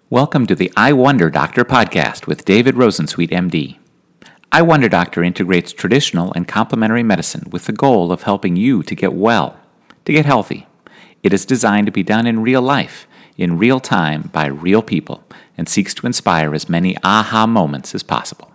Welcome to the I Wonder Doctor podcast with David Rosensweet, MD. I Wonder Doctor integrates traditional and complementary medicine with the goal of helping you to get well, to get healthy. It is designed to be done in real life, in real time, by real people, and seeks to inspire as many aha moments as possible.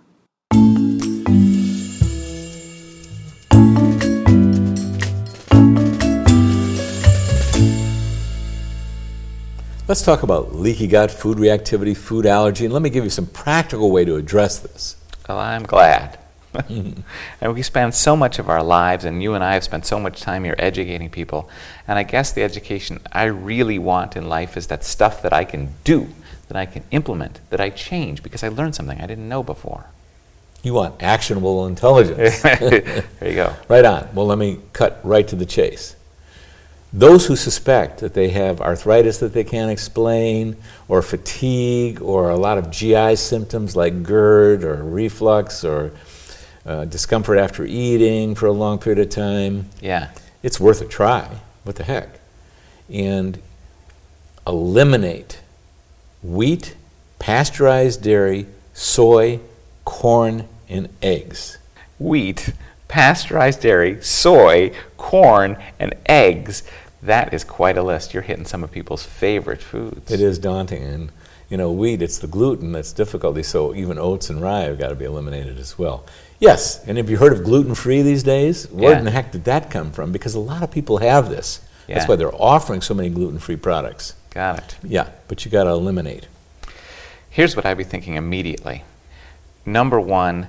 Let's talk about leaky gut, food reactivity, food allergy, and let me give you some practical way to address this. Well, I'm glad. And we spend so much of our lives, and you and I have spent so much time here educating people, and I guess the education I really want in life is that stuff that I can do, that I can implement, that I change, because I learned something I didn't know before. You want actionable intelligence. There you go. Right on. Well, let me cut right to the chase. Those who suspect that they have arthritis that they can't explain, or fatigue, or a lot of GI symptoms like GERD or reflux or discomfort after eating for a long period of time, it's worth a try. What the heck? And eliminate wheat, pasteurized dairy, soy, corn, and eggs. Wheat, pasteurized dairy, soy, corn, and eggs. That is quite a list. You're hitting some of people's favorite foods. It is daunting. And, wheat, it's the gluten that's difficulty, so even oats and rye have got to be eliminated as well. Yes, and have you heard of gluten-free these days? Where in the heck did that come from? Because a lot of people have this. Yeah. That's why they're offering so many gluten-free products. Got it. Yeah, but you got to eliminate. Here's what I'd be thinking immediately. Number one,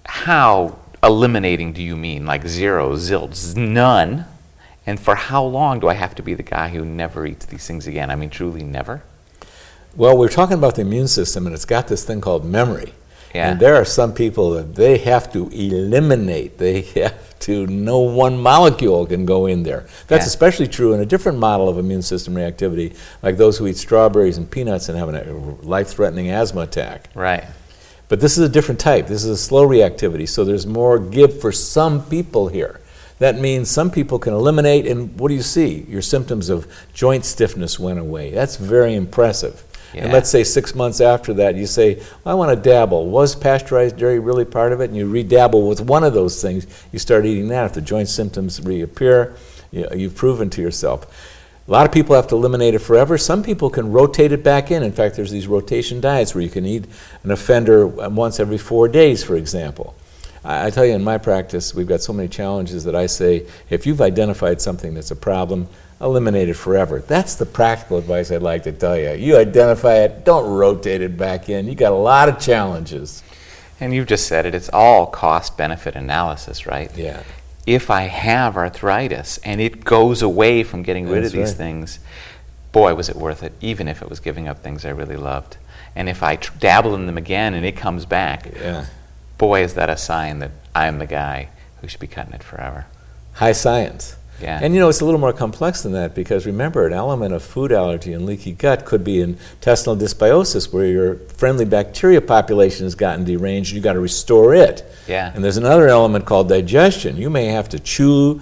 how eliminating do you mean? Like zero, zilch, none? And for how long do I have to be the guy who never eats these things again? I mean, truly never? Well, we're talking about the immune system, and it's got this thing called memory. Yeah. And there are some people that they have to eliminate. They have to, no one molecule can go in there. That's especially true in a different model of immune system reactivity, like those who eat strawberries and peanuts and have a life-threatening asthma attack. Right. But this is a different type. This is a slow reactivity, so there's more give for some people here. That means some people can eliminate, and what do you see? Your symptoms of joint stiffness went away. That's very impressive. Yeah. And let's say 6 months after that, you say, I want to dabble. Was pasteurized dairy really part of it? And you redabble with one of those things. You start eating that. If the joint symptoms reappear, you've proven to yourself. A lot of people have to eliminate it forever. Some people can rotate it back in. In fact, there's these rotation diets where you can eat an offender once every 4 days, for example. I tell you, in my practice, we've got so many challenges that I say, if you've identified something that's a problem, eliminate it forever. That's the practical advice I'd like to tell you. You identify it, don't rotate it back in. You got a lot of challenges. And you've just said it, it's all cost-benefit analysis, right? Yeah. If I have arthritis and it goes away from getting rid of these things, boy, was it worth it, even if it was giving up things I really loved. And if I dabble in them again and it comes back, boy, is that a sign that I'm the guy who should be cutting it forever. High science. Yeah. And it's a little more complex than that, because remember, an element of food allergy and leaky gut could be intestinal dysbiosis, where your friendly bacteria population has gotten deranged and you've got to restore it. Yeah. And there's another element called digestion. You may have to chew,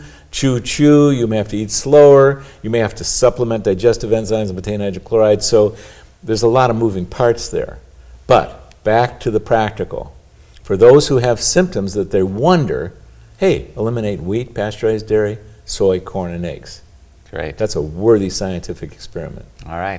you may have to eat slower, you may have to supplement digestive enzymes and betaine hydrochloride, so there's a lot of moving parts there. But back to the practical. For those who have symptoms that they wonder, hey, eliminate wheat, pasteurized dairy, soy, corn, and eggs. Great. That's a worthy scientific experiment. All right.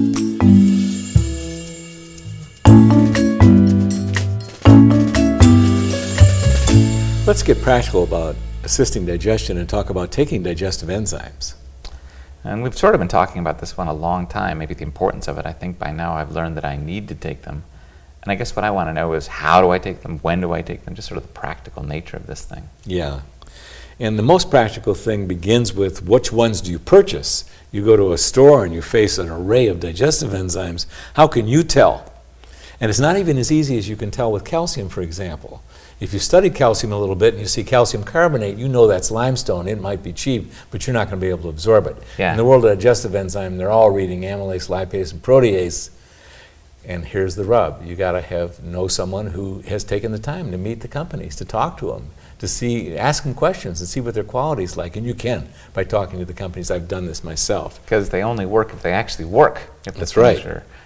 Let's get practical about assisting digestion and talk about taking digestive enzymes. And we've sort of been talking about this one a long time, maybe the importance of it. I think by now I've learned that I need to take them. And I guess what I want to know is, how do I take them? When do I take them? Just sort of the practical nature of this thing. Yeah. And the most practical thing begins with, which ones do you purchase? You go to a store and you face an array of digestive enzymes. How can you tell? And it's not even as easy as you can tell with calcium, for example. If you study calcium a little bit and you see calcium carbonate, you know that's limestone. It might be cheap, but you're not going to be able to absorb it. Yeah. In the world of digestive enzyme, they're all reading amylase, lipase, and protease. And here's the rub. You got to know someone who has taken the time to meet the companies, to talk to them, to ask them questions and see what their quality is like. And you can by talking to the companies. I've done this myself. Because they only work if they actually work. That's right.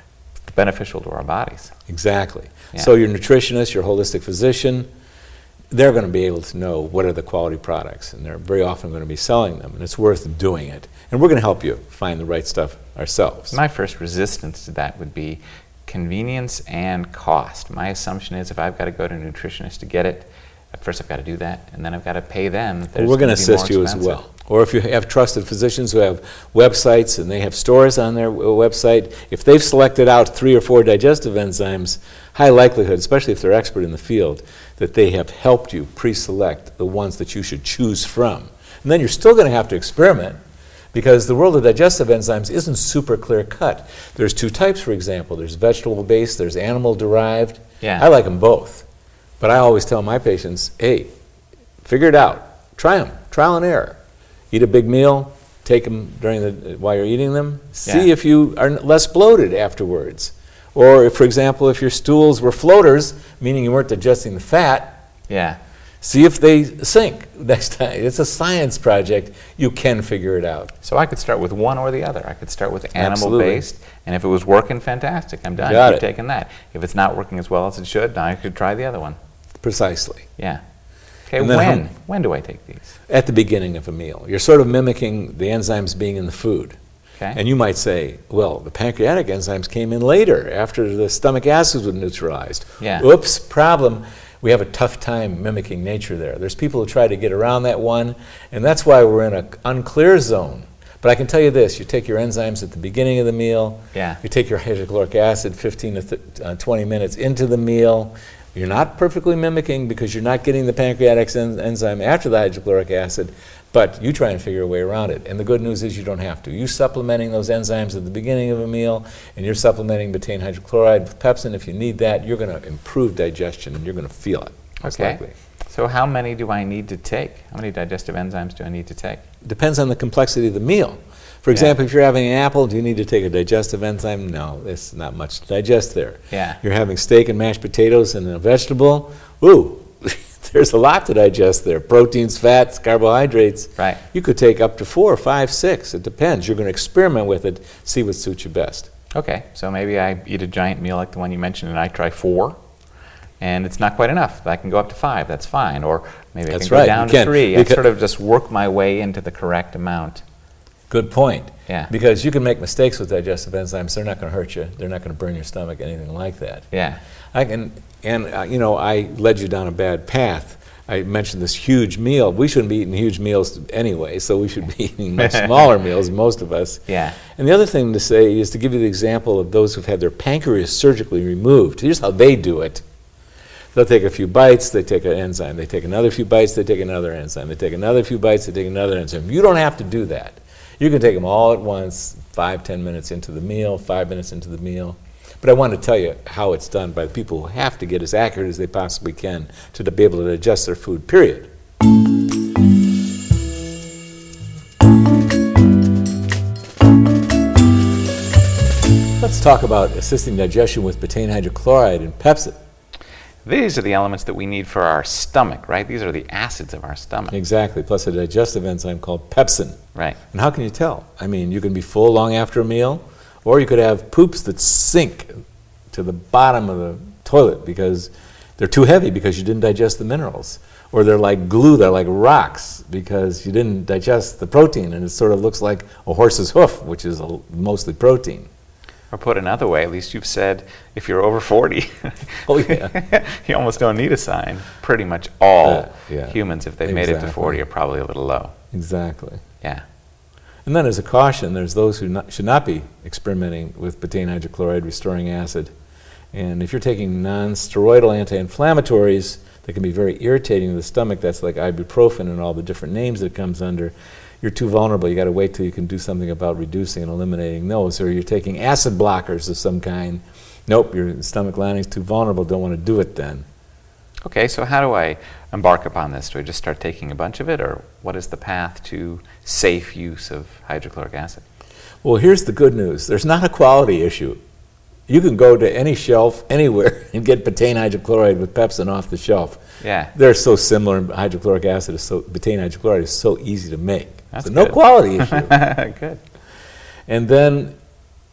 beneficial to our bodies. Exactly. Yeah. So your nutritionist, your holistic physician, they're going to be able to know what are the quality products, and they're very often going to be selling them, and it's worth doing it. And we're going to help you find the right stuff ourselves. My first resistance to that would be convenience and cost. My assumption is if I've got to go to a nutritionist to get it, at first I've got to do that, and then I've got to pay them. Well, we're going to assist you as well. Or if you have trusted physicians who have websites and they have stores on their website, if they've selected out 3 or 4 digestive enzymes, high likelihood, especially if they're expert in the field, that they have helped you pre-select the ones that you should choose from. And then you're still going to have to experiment, because the world of digestive enzymes isn't super clear cut. There's 2 types, for example. There's vegetable-based, there's animal-derived. Yeah. I like them both. But I always tell my patients, hey, figure it out. Try them. Trial and error. Eat a big meal, take them while you're eating them. See if you are less bloated afterwards. Or, if, for example, if your stools were floaters, meaning you weren't digesting the fat, see if they sink next time. It's a science project. You can figure it out. So I could start with one or the other. I could start with animal-based, and if it was working, fantastic. I'm done. Keep taking that. If it's not working as well as it should, I could try the other one. Precisely. Yeah. Okay, when do I take these? At the beginning of a meal. You're sort of mimicking the enzymes being in the food. Okay. And you might say, well, the pancreatic enzymes came in later, after the stomach acids were neutralized. Yeah. Oops, problem. We have a tough time mimicking nature there. There's people who try to get around that one, and that's why we're in an unclear zone. But I can tell you this, you take your enzymes at the beginning of the meal, you take your hydrochloric acid 15 to 20 minutes into the meal. You're not perfectly mimicking because you're not getting the pancreatic enzyme after the hydrochloric acid, but you try and figure a way around it. And the good news is you don't have to. You're supplementing those enzymes at the beginning of a meal, and you're supplementing betaine hydrochloride with pepsin. If you need that, you're going to improve digestion, and you're going to feel it, most likely. So how many do I need to take? How many digestive enzymes do I need to take? Depends on the complexity of the meal. For example, if you're having an apple, do you need to take a digestive enzyme? No, there's not much to digest there. You're having steak and mashed potatoes and a vegetable? Ooh, there's a lot to digest there. Proteins, fats, carbohydrates. You could take up to 4, 5, 6. It depends. You're going to experiment with it, see what suits you best. Okay, so maybe I eat a giant meal like the one you mentioned and I try 4. And it's not quite enough. I can go up to 5, that's fine. Or maybe I can go down to 3. I sort of just work my way into the correct amount. Good point. Because you can make mistakes with digestive enzymes. They're not going to hurt you. They're not going to burn your stomach, anything like that. I led you down a bad path. I mentioned this huge meal. We shouldn't be eating huge meals anyway, so we should be eating much smaller meals, most of us. And the other thing to say is to give you the example of those who've had their pancreas surgically removed. Here's how they do it. They'll take a few bites, they take an enzyme. They take another few bites, they take another enzyme. They take another few bites, they take another enzyme. You don't have to do that. You can take them all at once, 5, 10 minutes into the meal, 5 minutes into the meal. But I want to tell you how it's done by the people who have to get as accurate as they possibly can to be able to digest their food, period. Let's talk about assisting digestion with betaine hydrochloride and pepsin. These are the elements that we need for our stomach, right? These are the acids of our stomach. Exactly, plus a digestive enzyme called pepsin. Right. And how can you tell? I mean, you can be full long after a meal, or you could have poops that sink to the bottom of the toilet because they're too heavy because you didn't digest the minerals. Or they're like glue, they're like rocks because you didn't digest the protein, and it sort of looks like a horse's hoof, which is mostly protein. Or put another way, at least you've said if you're over 40, you almost don't need a sign. Pretty much all humans, if they've made it to 40, are probably a little low. Exactly. Yeah. And then as a caution, there's those who should not be experimenting with betaine hydrochloride restoring acid. And if you're taking non-steroidal anti-inflammatories that can be very irritating to the stomach, that's like ibuprofen and all the different names that it comes under, you're too vulnerable. You got to wait till you can do something about reducing and eliminating those. Or you're taking acid blockers of some kind. Nope, your stomach lining's too vulnerable. Don't want to do it then. Okay, so how do I embark upon this? Do I just start taking a bunch of it, or what is the path to safe use of hydrochloric acid? Well, here's the good news. There's not a quality issue. You can go to any shelf anywhere and get betaine hydrochloride with pepsin off the shelf. They're so similar. Hydrochloric acid betaine hydrochloride is so easy to make. That's so no quality issue. Good. And then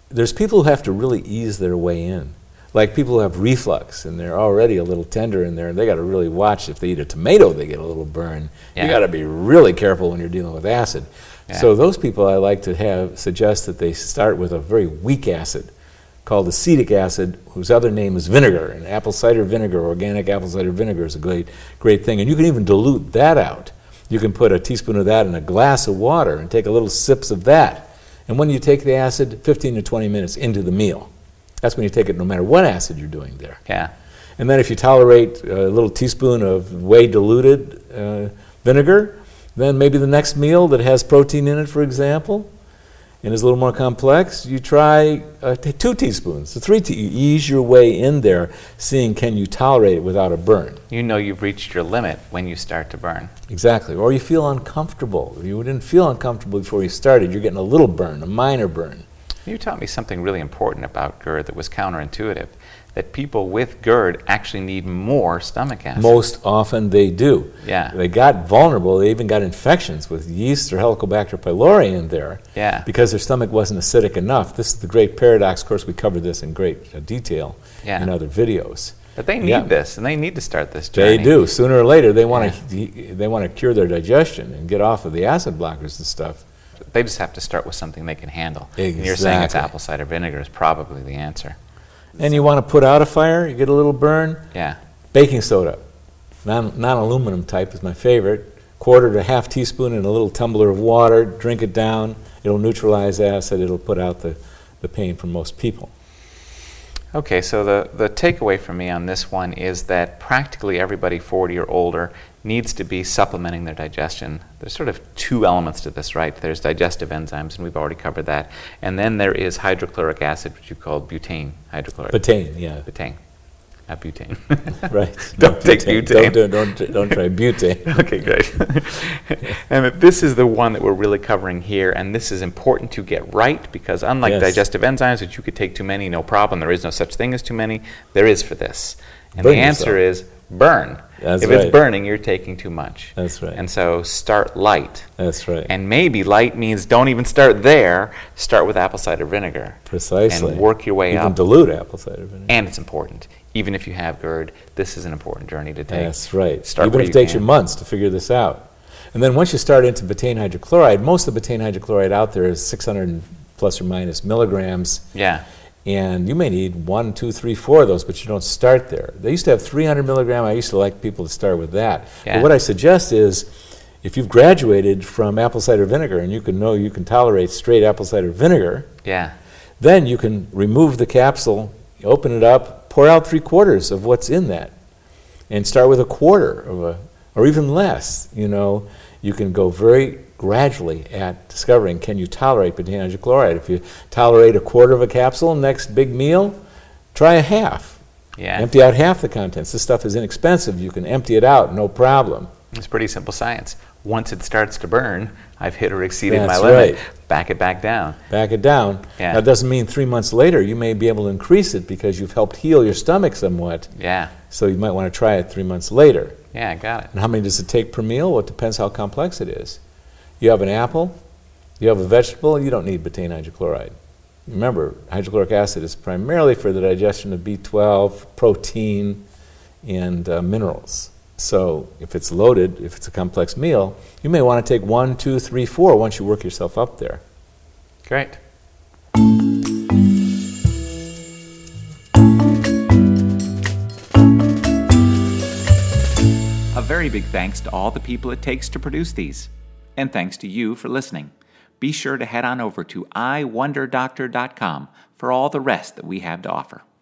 there's people who have to really ease their way in. Like people who have reflux and they're already a little tender in there, and they got to really watch. If they eat a tomato, they get a little burn. Yeah. You got to be really careful when you're dealing with acid. Yeah. So those people I like to suggest that they start with a very weak acid called acetic acid, whose other name is vinegar. And apple cider vinegar, organic apple cider vinegar, is a great thing. And you can even dilute that out. You can put a teaspoon of that in a glass of water and take a little sips of that. And when you take the acid, 15 to 20 minutes into the meal. That's when you take it no matter what acid you're doing there. Yeah. And then if you tolerate a little teaspoon of way diluted vinegar, then maybe the next meal that has protein in it, for example, and is a little more complex, you try 2 teaspoons, so 3 you ease your way in there, seeing can you tolerate it without a burn. You know you've reached your limit when you start to burn. Exactly. Or you feel uncomfortable. You didn't feel uncomfortable before you started. You're getting a little burn, a minor burn. You taught me something really important about GERD that was counterintuitive, that people with GERD actually need more stomach acid. Most often they do. Yeah. They got vulnerable. They even got infections with yeast or Helicobacter pylori in there. Yeah. Because their stomach wasn't acidic enough. This is the great paradox. Of course, we covered this in great detail in other videos. But they need this, and they need to start this journey. They do. Sooner or later, they want to cure their digestion and get off of the acid blockers and stuff. They just have to start with something they can handle. Exactly. And you're saying it's apple cider vinegar is probably the answer. And you want to put out a fire, you get a little burn. Yeah. Baking soda, non-aluminum type is my favorite. 1/4 to 1/2 teaspoon in a little tumbler of water, drink it down. It'll neutralize acid, it'll put out the pain for most people. Okay, so the takeaway for me on this one is that practically everybody 40 or older needs to be supplementing their digestion. There's sort of 2 elements to this, right? There's digestive enzymes, and we've already covered that. And then there is hydrochloric acid, which you call butane hydrochloric. Betaine, yeah. Betaine, not butane. Right. Don't take butane. Don't try butane. Okay, great. And this is the one that we're really covering here, and this is important to get right because unlike digestive enzymes, which you could take too many, no problem, there is no such thing as too many, there is for this. And the answer is burn. That's if right. it's burning, you're taking too much. That's right. And so start light. That's right. And maybe light means don't even start there. Start with apple cider vinegar. Precisely. And work your way up. Even dilute apple cider vinegar. And it's important. Even if you have GERD, this is an important journey to take. That's right. Start Even if it takes you months to figure this out. And then once you start into betaine hydrochloride, most of the betaine hydrochloride out there is 600 plus or minus milligrams. Yeah. And you may need 1, 2, 3, 4 of those, but you don't start there. They used to have 300 milligram. I used to like people to start with that. Yeah. But what I suggest is, if you've graduated from apple cider vinegar and you can tolerate straight apple cider vinegar, then you can remove the capsule, open it up, pour out 3/4 of what's in that, and start with 1/4 of or even less. You can go very gradually at discovering, can you tolerate betaine hydrochloride? If you tolerate 1/4 of a capsule, next big meal, try a half. Yeah. Empty out half the contents. This stuff is inexpensive. You can empty it out, no problem. It's pretty simple science. Once it starts to burn, I've hit or exceeded my That's limit. right. Back it back down. Back it down. Yeah. That doesn't mean 3 months later you may be able to increase it because you've helped heal your stomach somewhat. Yeah. So you might want to try it 3 months later. Yeah, got it. And how many does it take per meal? Well, it depends how complex it is. You have an apple, you have a vegetable, you don't need betaine hydrochloride. Remember, hydrochloric acid is primarily for the digestion of B12, protein, and minerals. So if it's loaded, if it's a complex meal, you may want to take 1, 2, 3, 4 once you work yourself up there. Great. A very big thanks to all the people it takes to produce these. And thanks to you for listening. Be sure to head on over to iwonderdoctor.com for all the rest that we have to offer.